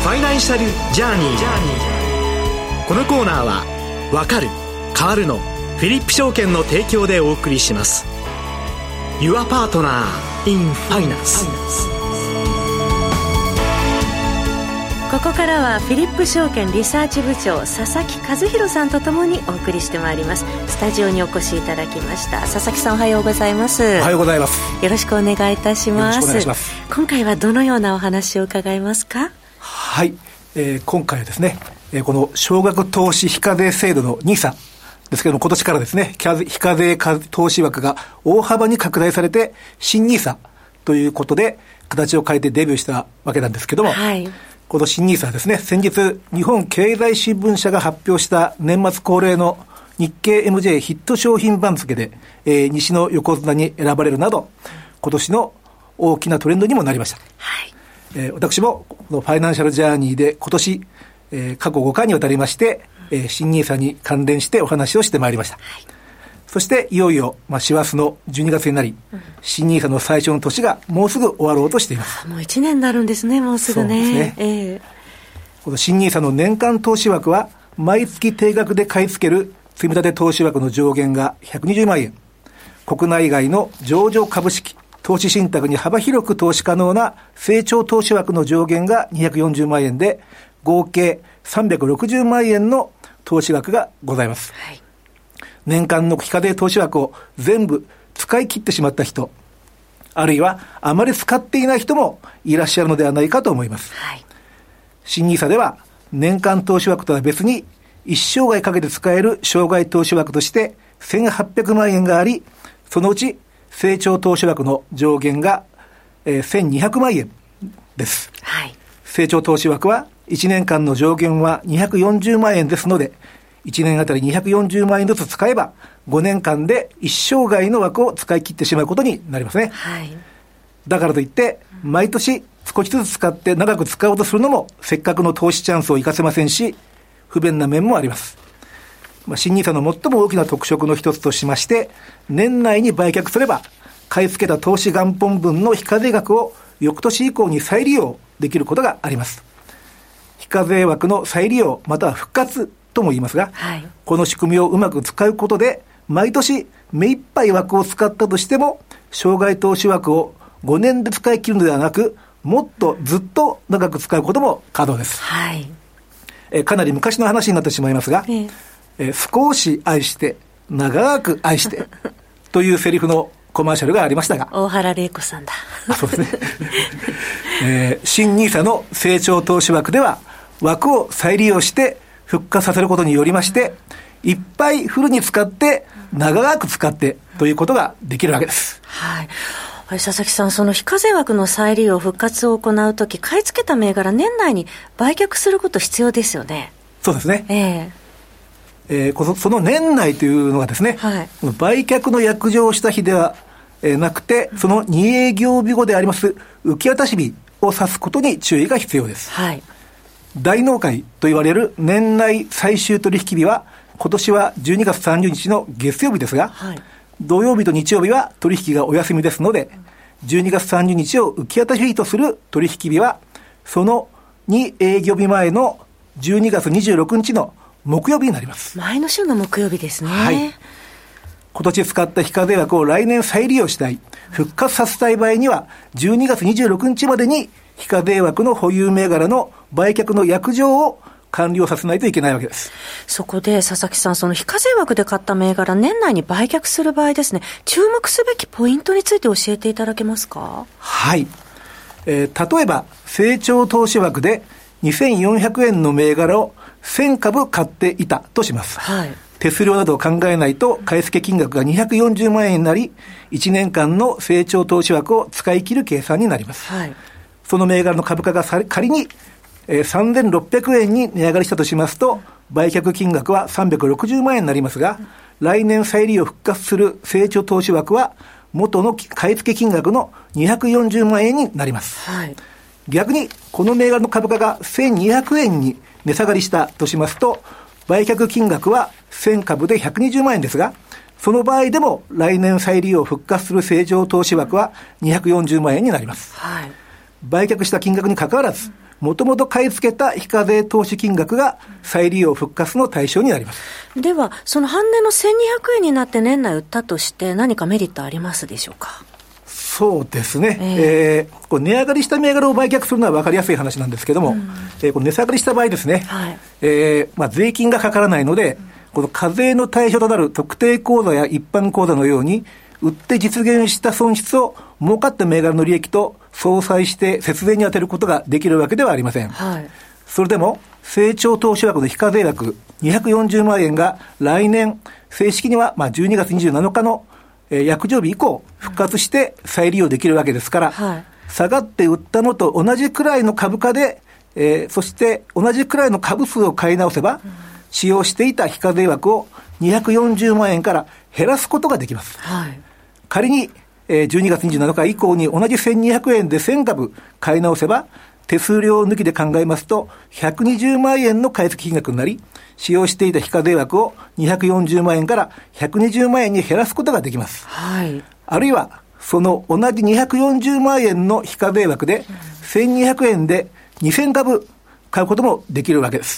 ファイナンシャルジャーニー。このコーナーはわかる変わるのフィリップ証券の提供でお送りします。 Your Partner in Finance。 ここからはフィリップ証券リサーチ部長佐々木和弘さんとともにお送りしてまいります。スタジオにお越しいただきました佐々木さん、おはようございます。 おはようございます。 よろしくお願いいたします。 よろしくお願いします。 今回はどのようなお話を伺いますか？ はい、今回はですね、この少額投資非課税制度の NISA ですけども、今年からですね、非課税投資枠が大幅に拡大されて新 NISA ということで形を変えてデビューしたわけなんですけども、はい、この新 NISA はですね、先日日本経済新聞社が発表した年末恒例の日経 MJ ヒット商品番付で、西の横綱に選ばれるなど今年の大きなトレンドにもなりました。はい、私もこのファイナンシャルジャーニーで今年、過去5回にわたりまして、新 NISA に関連してお話をしてまいりました。はい、そしていよいよ、師走の12月になり、新 NISA の最初の年がもうすぐ終わろうとしています。 もう1年になるんですね、もうすぐね。そうですね。 この新 NISA の年間投資枠は毎月定額で買い付ける積立投資枠の上限が120万円、国内外の上場株式投資信託に幅広く投資可能な成長投資枠の上限が240万円で、合計360万円の投資枠がございます。はい、年間の非課税投資枠を全部使い切ってしまった人、あるいはあまり使っていない人もいらっしゃるのではないかと思います。はい、新 NISA では年間投資枠とは別に一生涯かけて使える生涯投資枠として1800万円があり、そのうち成長投資枠の上限が、1200万円です。はい、成長投資枠は1年間の上限は240万円ですので、1年あたり240万円ずつ使えば5年間で一生涯の枠を使い切ってしまうことになりますね。はい、だからといって毎年少しずつ使って長く使おうとするのもせっかくの投資チャンスを生かせませんし、不便な面もあります。新 NISA の最も大きな特色の一つとしまして、年内に売却すれば買い付けた投資元本分の非課税額を翌年以降に再利用できることがあります。非課税枠の再利用または復活とも言いますが、はい、この仕組みをうまく使うことで毎年目いっぱい枠を使ったとしても生涯投資枠を5年で使い切るのではなく、もっとずっと長く使うことも可能です。はい、かなり昔の話になってしまいますが、少し愛して長く愛してというセリフのコマーシャルがありましたが、 大原玲子さんだ。 そうですね。新 NISA の成長投資枠では枠を再利用して復活させることによりまして、いっぱいフルに使って長く使ってということができるわけです。はい。 佐々木さん、その非課税枠の再利用復活を行うとき、買い付けた銘柄年内に売却すること必要ですよね。 そうですね。その年内というのがですね、はい、売却の約定をした日ではなくて、その2営業日後であります受け渡し日を指すことに注意が必要です。はい、大納会と言われる年内最終取引日は今年は12月30日の月曜日ですが、はい、土曜日と日曜日は取引がお休みですので、12月30日を受け渡し日とする取引日はその2営業日前の12月26日の木曜日になります。 前の週の木曜日ですね。はい、 今年使った非課税枠を来年再利用したい、復活させたい場合には12月26日までに非課税枠の保有銘柄の売却の約定を完了させないといけないわけです。 そこで佐々木さん、その非課税枠で買った銘柄年内に売却する場合ですね、注目すべきポイントについて教えていただけますか？ はい、例えば成長投資枠で2400円の銘柄を1000株買っていたとします。はい、手数料などを考えないと買い付け金額が240万円になり、1年間の成長投資枠を使い切る計算になります。はい、その銘柄の株価が仮に3600円に値上がりしたとしますと、売却金額は360万円になりますが、来年再利用復活する成長投資枠は元の買い付け金額の240万円になります。はい、逆にこの銘柄の株価が1200円に値下がりしたとしますと、売却金額は1000株で120万円ですが、その場合でも来年再利用復活する成長投資枠は240万円になります。はい、売却した金額に関わらず、 もともと買い付けた非課税投資金額が再利用復活の対象になります。 ではその半値の1200円になって年内売ったとして何かメリットありますでしょうか。 そうですね、これ値上がりした銘柄を売却するのは分かりやすい話なんですけども、この値下がりした場合ですね、税金がかからないので、この課税の対象となる特定口座や一般口座のように売って実現した損失を儲かった銘柄の利益と相殺して節税に充てることができるわけではありません。それでも成長投資枠の非課税枠240万円が来年正式には12月27日の約定日以降復活して再利用できるわけですから、下がって売ったのと同じくらいの株価で、そして同じくらいの株数を買い直せば、使用していた非課税枠を240万円から減らすことができます。仮に、12月27日以降に同じ1200円で1000株買い直せば、手数料抜きで考えますと120万円の買い付け金額になり、使用していた非課税枠を240万円から120万円に減らすことができます。あるいはその同じ240万円の非課税枠で1200円で2000株買うこともできるわけです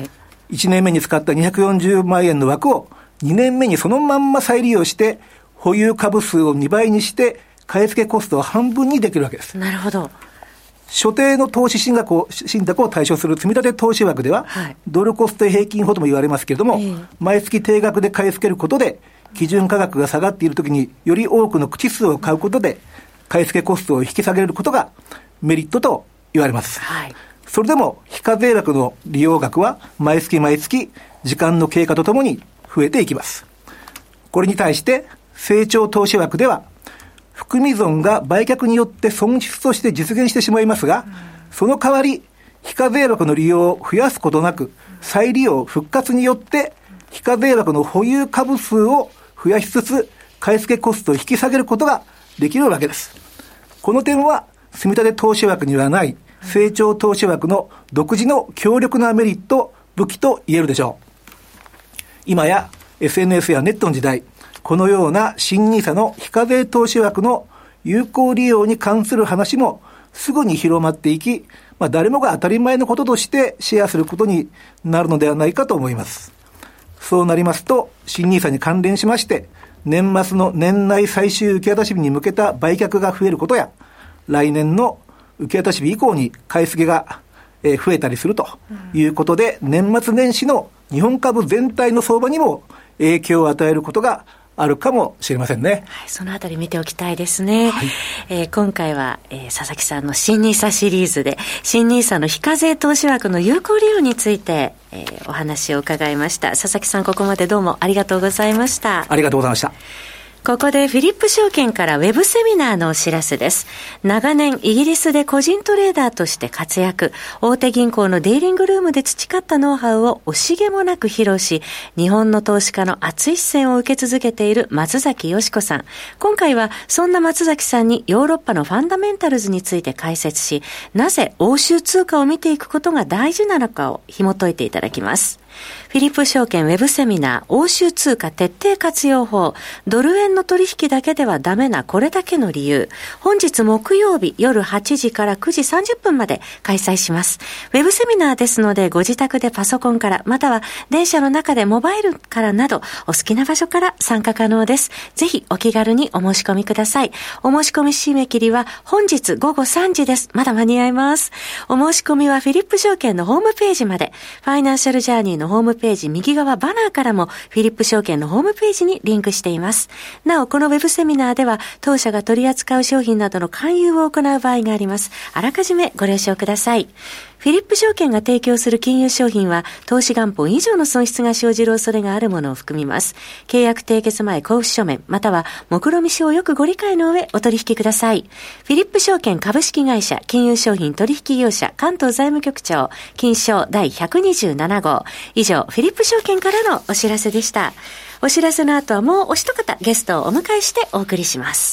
。1年目に使った240万円の枠を2年目にそのまんま再利用して保有株数を2倍にして買い付けコストを半分にできるわけです。 なるほど。 所定の投資信託を対象する積立投資枠では、ドルコスト平均法とも言われますけれども、毎月定額で買い付けることで基準価格が下がっているときにより多くの口数を買うことで買い付けコストを引き下げることがメリットと言われます。それでも非課税枠の利用額は毎月毎月時間の経過とともに増えていきます。これに対して成長投資枠では含み損が売却によって損失として実現してしまいますが、その代わり非課税枠の利用を増やすことなく再利用復活によって非課税枠の保有株数を増やしつつ買い付けコストを引き下げることができるわけです。この点は積立投資枠にはない成長投資枠の独自の強力なメリット武器と言えるでしょう。今や SNS やネットの時代、このような新NISAの非課税投資枠の有効利用に関する話もすぐに広まっていき、誰もが当たり前のこととしてシェアすることになるのではないかと思います。そうなりますと新NISAに関連しまして年末の年内最終受け渡し日に向けた売却が増えることや、来年の受け渡し日以降に買い付けが増えたりするということで、年末年始の日本株全体の相場にも影響を与えることがあるかもしれませんね。 そのあたり見ておきたいですね。今回は、佐々木さんの新NISAシリーズで新NISAの非課税投資枠の有効利用について、お話を伺いました。佐々木さん、ここまでどうもありがとうございました。 ありがとうございました。 ここでフィリップ証券からウェブセミナーのお知らせです。長年イギリスで個人トレーダーとして活躍、大手銀行のディーリングルームで培ったノウハウを惜しげもなく披露し、日本の投資家の熱い視線を受け続けている松崎よし子さん。今回はそんな松崎さんにヨーロッパのファンダメンタルズについて解説し、なぜ欧州通貨を見ていくことが大事なのかを紐解いていただきます。フィリップ証券ウェブセミナー欧州通貨徹底活用法、ドル円の取引だけではダメなこれだけの理由、本日木曜日夜8時から9時30分まで開催します。ウェブセミナーですのでご自宅でパソコンからまたは電車の中でモバイルからなどお好きな場所から参加可能です。ぜひお気軽にお申し込みください。お申し込み締め切りは本日午後3時です。まだ間に合います。お申し込みはフィリップ証券のホームページまで、ファイナンシャルジャーニーのホームページ右側バナーからもフィリップ証券のホームページにリンクしています。なおこのウェブセミナーでは当社が取り扱う商品などの勧誘を行う場合があります。あらかじめご了承ください。フィリップ証券が提供する金融商品は投資元本以上の損失が生じる恐れがあるものを含みます。契約締結前交付書面または目論見書をよくご理解の上お取引ください。フィリップ証券株式会社金融商品取引業者関東財務局長金商第127号。以上フィリップ証券からのお知らせでした。お知らせの後はもうお一方ゲストをお迎えしてお送りします。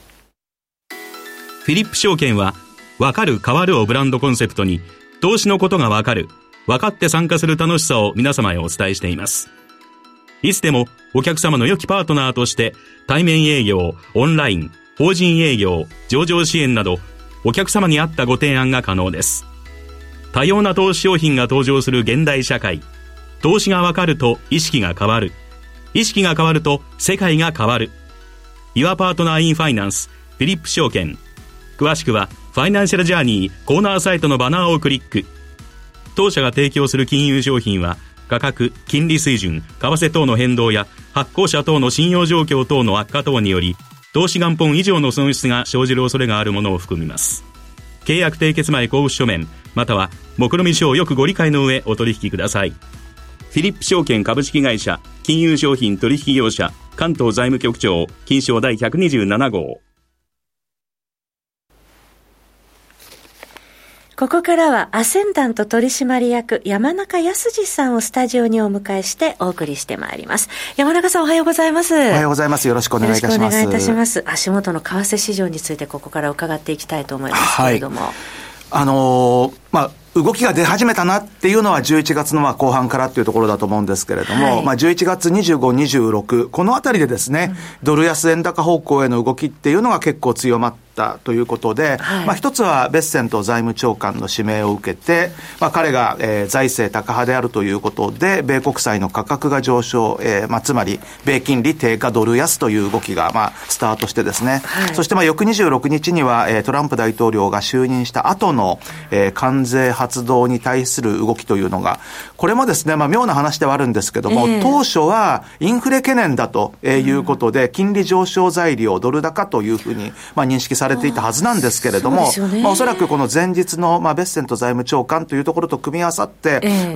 フィリップ証券はわかる変わるをブランドコンセプトに投資のことがわかる、わかって参加する楽しさを皆様へお伝えしています。いつでもお客様の良きパートナーとして対面営業、オンライン、法人営業、上場支援などお客様に合ったご提案が可能です。 多様な投資商品が登場する現代社会。投資がわかると意識が変わる。意識が変わると世界が変わる。Your Partner in Finance、フィリップ証券。詳しくはファイナンシャルジャーニーコーナーサイトのバナーをクリック。当社が提供する金融商品は価格、金利水準、為替等の変動や発行者等の信用状況等の悪化等により投資元本以上の損失が生じる恐れがあるものを含みます。契約締結前交付書面または目論見書をよくご理解の上お取引ください。フィリップ証券株式会社金融商品取引業者関東財務局長金商第127号。 ここからはアセンダント取締役山中康二さんをスタジオにお迎えしてお送りしてまいります。山中さんおはようございます。 おはようございます。よろしくお願いいたします。よろしくお願いいたします。 足元の為替市場についてここから伺っていきたいと思いますけれども、 動きが出始めたなっていうのは11月の後半からっていうところだと思うんですけれども、11月25、26このあたりでですね、ドル安円高方向への動きっていうのが結構強まったということで、一つはベッセント財務長官の指名を受けて、彼が、財政高派であるということで米国債の価格が上昇、つまり米金利低下ドル安という動きがスタートしてですね、そして翌26日には、トランプ大統領が就任した後の、関税発動に対する動きというのがこれもですね、妙な話ではあるんですけども、当初はインフレ懸念だということで、金利上昇材料ドル高というふうに認識されていたはずなんですけれども、おそらくこの前日のベッセント財務長官というところと組み合わさって、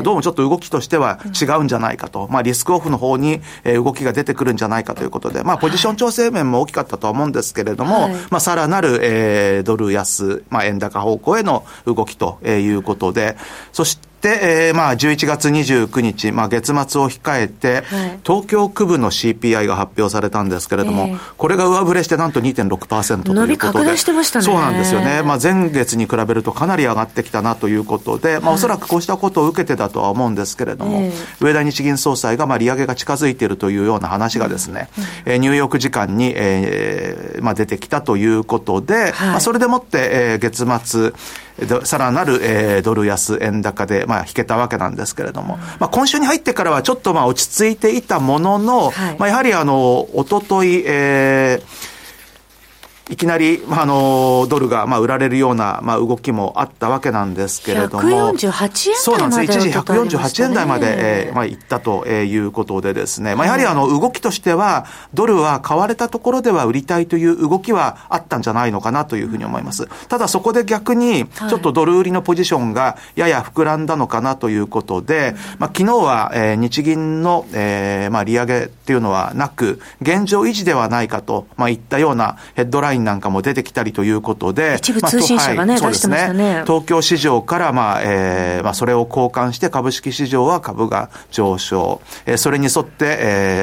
どうもちょっと動きとしては違うんじゃないかと、リスクオフの方に動きが出てくるんじゃないかということで、ポジション調整面も大きかったとは思うんですけれども、さらなる、ドル安、円高方向への動きということで、そして11月29日、月末を控えて、東京区部の CPI が発表されたんですけれども、これが上振れしてなんと 2.6% ということで。 伸び拡大してましたね。 そうなんですよね。前月に比べるとかなり上がってきたなということで、おそらくこうしたことを受けてだとは思うんですけれども、上田日銀総裁が利上げが近づいているというような話がですね、ニューヨーク時間に、出てきたということで、それでもって、月末、さらなる、ドル安円高で、引けたわけなんですけれども、今週に入ってからはちょっと落ち着いていたものの、やはりおととい、いきなり、ドルが、売られるような、動きもあったわけなんですけれども。 148円台まで。 そうなんです。一時148円台まで、行ったということでですね。やはり動きとしては、ドルは買われたところでは売りたいという動きはあったんじゃないのかなというふうに思います。ただそこで逆に、ちょっとドル売りのポジションがやや膨らんだのかなということで、昨日は、日銀の、利上げっていうのはなく、現状維持ではないかと、いったようなヘッドラインなんかも出てきたりということで、 一部通信社がね、出してましたね。 東京市場から、それを交換して株式市場は株が上昇、それに沿って、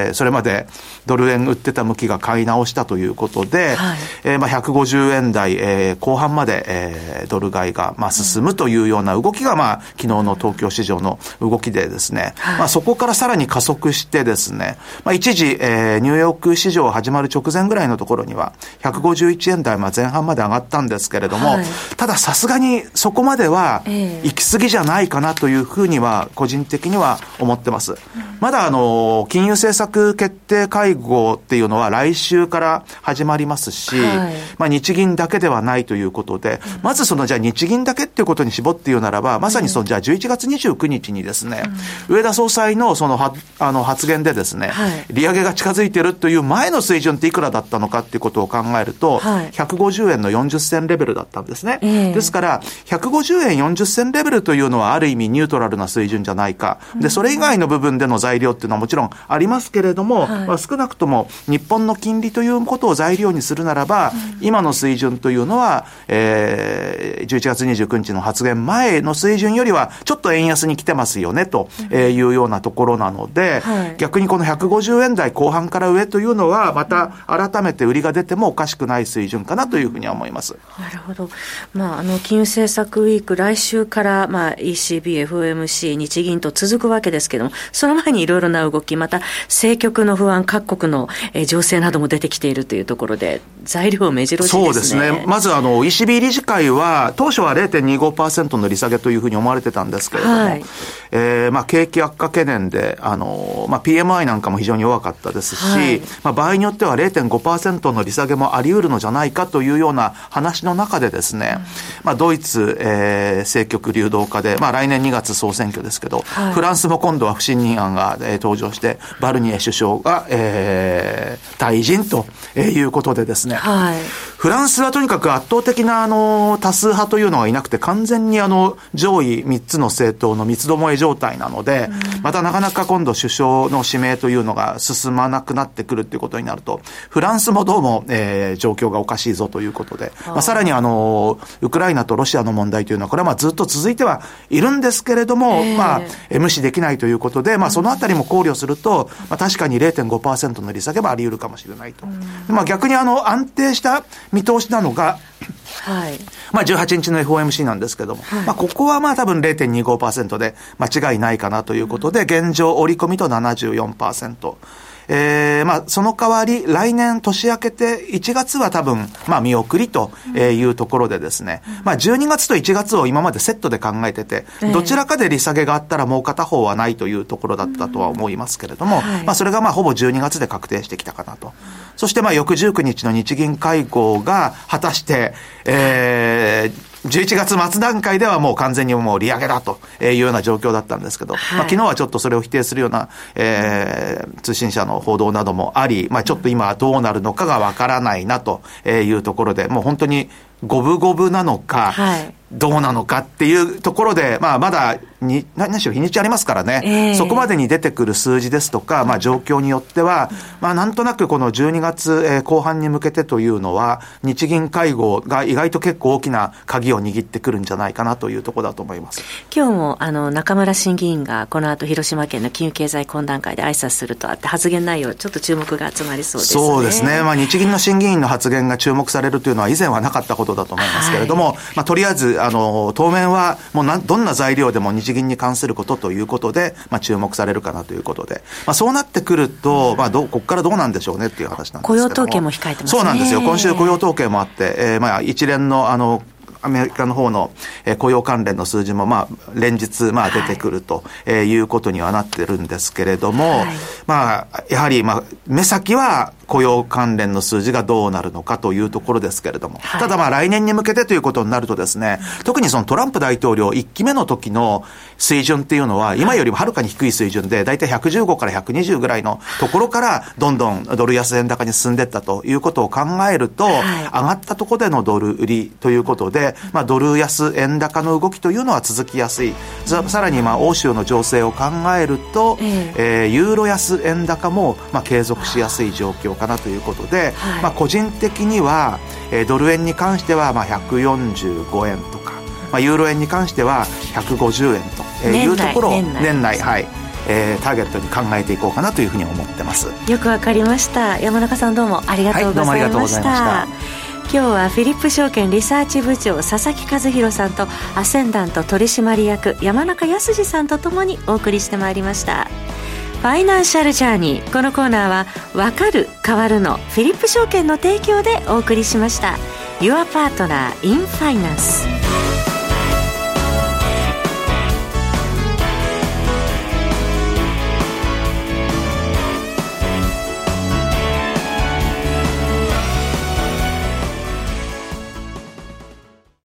それまでドル円売ってた向きが買い直したということで、150円台、後半まで、ドル買いが進むというような動きが昨日の東京市場の動きでですね、そこからさらに加速してですね、一時、ニューヨーク市場始まる直前ぐらいのところには151円台前半まで上がったんですけれども、たださすがにそこまでは行き過ぎじゃないかなというふうには個人的には思ってます。まだ金融政策決定会合っていうのは来週から始まりますし、日銀だけではないということで、まずじゃあ日銀だけっていうことに絞って言うならば、まさにじゃあ11月29日にですね、上田総裁の発言でですね、利上げが近づいているという前の水準っていくらだったのかっていうことを考えると、150円の40銭レベルだったんですね。ですから150円40銭レベルというのはある意味ニュートラルな水準じゃないか。でそれ以外の部分での材料っていうのはもちろんありますけれども、少なくとも日本の金利ということを材料にするならば、今の水準というのは、11月29日の発言前の水準よりはちょっと円安に来てますよねというようなところなので、逆にこの150円台後半から上というのはまた改めて売りが出てもおかしくないい水準かなというふうには思います。 なるほど。金融政策ウィーク、来週から、ECB、FOMC、日銀と続くわけですけども、その前にいろいろな動き、また政局の不安、各国の情勢なども出てきているというところで、材料目白押しですね。 そうですね。まずECB 理事会は、当初は 0.25% の利下げというふうに思われてたんですけれども、はい、景気悪化懸念で、PMI なんかも非常に弱かったですし、はい、場合によっては 0.5% の利下げもあり得るのじゃないかというような話の中でですね、ドイツ、政局流動化で、来年2月総選挙ですけど、はい、フランスも今度は不信任案が、登場して、バルニエ首相が、退陣ということでですね、はい、フランスはとにかく圧倒的な多数派というのがいなくて、完全に上位3つの政党の三つどもえ状態なので、またなかなか今度首相の指名というのが進まなくなってくるっていうことになると、フランスもどうも、状況がおかしいぞということで、さらにウクライナとロシアの問題というのは、これはずっと続いてはいるんですけれども、無視できないということで、そのあたりも考慮すると、確かに 0.5% の利下げはあり得るかもしれないと。逆に安定した見通しなのが、はい、18日の FOMC なんですけども、はい、ここは多分 0.25% で間違いないかなということで、現状織り込みと 74%。その代わり来年年明けて1月は多分見送りというところでですね、12月と1月を今までセットで考えてて、どちらかで利下げがあったらもう片方はないというところだったとは思いますけれども、それがほぼ12月で確定してきたかなと。そして翌19日の日銀会合が果たして、11月末段階ではもう完全にもう利上げだというような状況だったんですけど、昨日はちょっとそれを否定するような、通信社の報道などもあり、ちょっと今どうなるのかがわからないなというところで、もう本当に五分五分なのか、どうなのかっていうところで、まだ何しろ日にちありますからね、そこまでに出てくる数字ですとか、状況によっては、なんとなくこの12月、後半に向けてというのは、日銀会合が意外と結構大きな鍵を握ってくるんじゃないかなというところだと思います。 今日も中村審議員がこの後広島県の金融経済懇談会で挨拶するとあって、発言内容ちょっと注目が集まりそうですね。 そうですね。日銀の審議員の発言が注目されるというのは以前はなかったことだと思いますけれども、とりあえず当面はもうどんな材料でも日銀に関することということで、注目されるかなということで、そうなってくると、ここからどうなんでしょうねっていう話なんですけども、 雇用統計も控えてますね。 そうなんですよ。今週雇用統計もあって、一連のアメリカの方の雇用関連の数字も連日出てくるということにはなってるんですけれども、やはり目先は雇用関連の数字がどうなるのかというところですけれども、ただ来年に向けてということになるとですね、特にそのトランプ大統領1期目の時の水準っていうのは今よりもはるかに低い水準で、だいたい115から120ぐらいのところからどんどんドル安円高に進んでいったということを考えると、上がったところでのドル売りということで、ドル安円高の動きというのは続きやすい。さらに欧州の情勢を考えると、ユーロ安円高も継続しやすい状況かなということで、個人的には、ドル円に関しては145円とか、ユーロ円に関しては150円というところを年内ターゲットに考えていこうかなというふうに思ってます。 よくわかりました。山中さんどうもありがとうございました。どうもありがとうございました。今日はフィリップ証券リサーチ部長佐々木和弘さんとアセンダント取締役山中康さんとともにお送りしてまいりました。ファイナンシャルジャーニー、このコーナーはわかる変わるのフィリップ証券の提供でお送りしました。Your Partner in Finance。